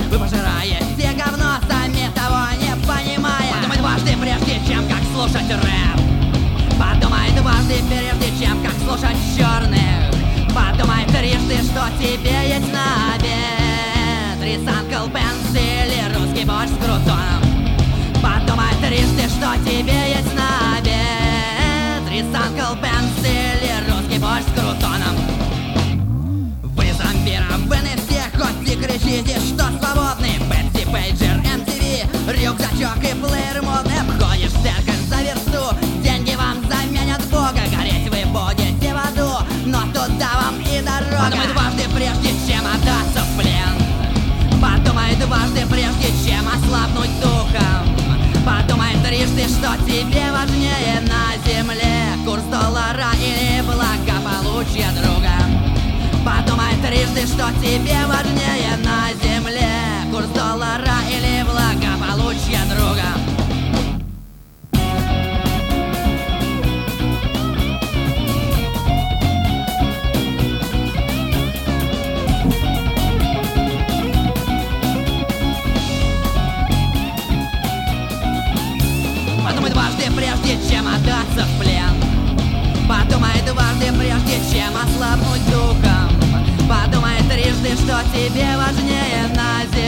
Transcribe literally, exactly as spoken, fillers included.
Вы пожираете говно, сами того не понимая. Подумай дважды, прежде чем как слушать рэп. Подумай дважды, прежде чем как слушать черных. Подумай трижды, что тебе есть на обед. Рис Анкл Бенс или русский борщ с крутоном. Подумай трижды, что тебе есть на обед. Рис Анкл Бенс или русский борщ с крутоном. Вы зомбированы все, хоть и кричите, что свободны. Бетси Пейджер, эм ти ви, рюкзачок и плеер модный. Обходишь церковь за версту, деньги вам заменят Бога. Гореть вы будете в аду, но туда вам и дорога. Подумай дважды, прежде чем отдаться в плен. Подумай дважды, прежде чем ослабнуть духом. Подумай трижды, что тебе важнее на земле. Курс доллара или благополучие друга. Подумай трижды, что тебе важнее на земле. Курс доллара или благополучие друга. Подумай дважды, прежде чем отдаться в плен. Подумай дважды, прежде чем ослабнуть духом. Подумай трижды, что тебе важнее на земле.